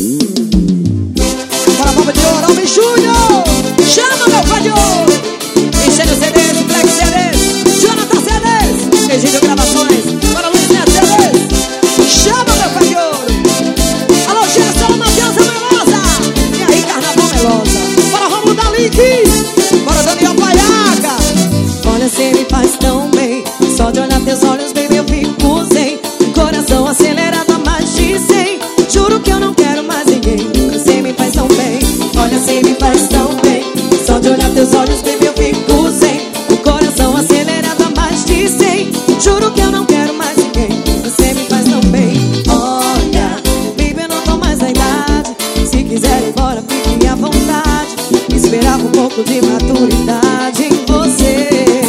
Para a Palma de Ouro, Alvin Júnior. Chama meu pai de ouro. Enchendo CDs, Black CDs, Jonathan CDs, Egídio Gravações, para Luiz Neto CDs. Chama meu pai de ouro. Alô, Gerson, Matheus Melosa. E aí, Carnaval Melosa. Para Romulo da Link. Para Daniel Paiaca. Olha, cê me faz tão bem. Só de olhar teus olhos, baby, eu fico zen. Coração acelerado a mais de 100. Juro que eu não quero mais ninguém. Cê me faz tão bem. Olha, cê me faz tão bem. Só de olhar teus olhos, baby, eu fico zen. O coração acelerado a mais de 100. Juro que eu não quero mais ninguém. Você me faz tão bem. Olha, baby, eu não tô mais na idade. Se quiser ir embora, fique à vontade. Esperava um pouco de maturidade em você.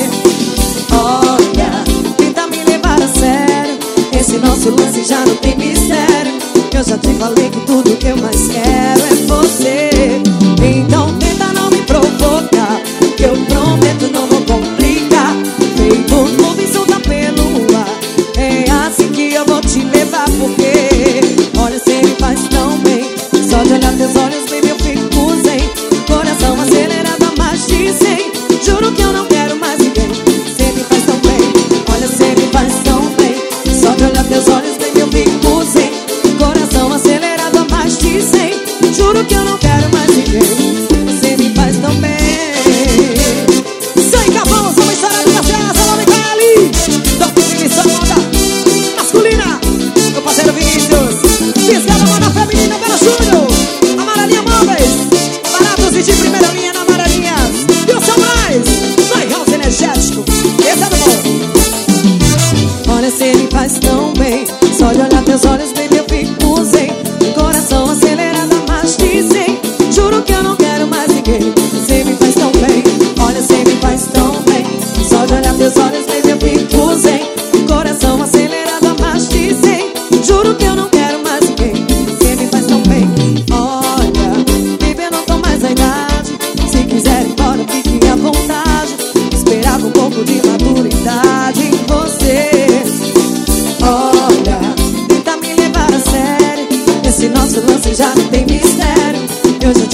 Olha, tenta me levar a sério. Esse nosso lance já não tem mistério. Eu já te falei que tudo que eu mais quero é você. Então tenta não me provocar, que eu prometo não vou complicar. Feito nuvem solta pelo ar, é assim que eu vou te levar. Porque olha, cê me faz tão bem. Só de olhar teus olhos, baby, eu fico zen. Coração acelerado a mais de 100. Juro que eu não quero mais ninguém. Cê me faz tão bem. Olha, cê me faz tão bem. Só de olhar teus olhos, baby, eu fico zen. Coração acelerado a mais de 100. Juro que eu não quero mais ninguém. Você me faz tão bem. Sem Capão, só uma história da festa. Alô, Micaeli. Toque de moda masculina. Meu parceiro Vinícius. Fiscada moda feminina para Júnior. Amarelinha Móveis. Baratos e de primeira linha na Amarelinhas. E o Sabrais. Vai House Energético. Esse é do bom. Olha, cê me faz tão bem. Só de olhar teus olhos, baby, eu fico zen. Coração acelerado a mais de 100. Juro que eu não quero mais ninguém. Você me faz tão bem. Olha, cê me faz tão bem. Só de olhar teus olhos, baby, eu fico zen. Coração acelerado a mais de 100. Juro que eu não quero mais ninguém. Você me faz tão bem. Olha, baby, eu não tô mais na idade. Se quiser ir embora, fique à vontade. Esperava um pouco de maturidade em você. Olha, tenta me levar a sério. Esse nosso lance já não tem mistério. Eu já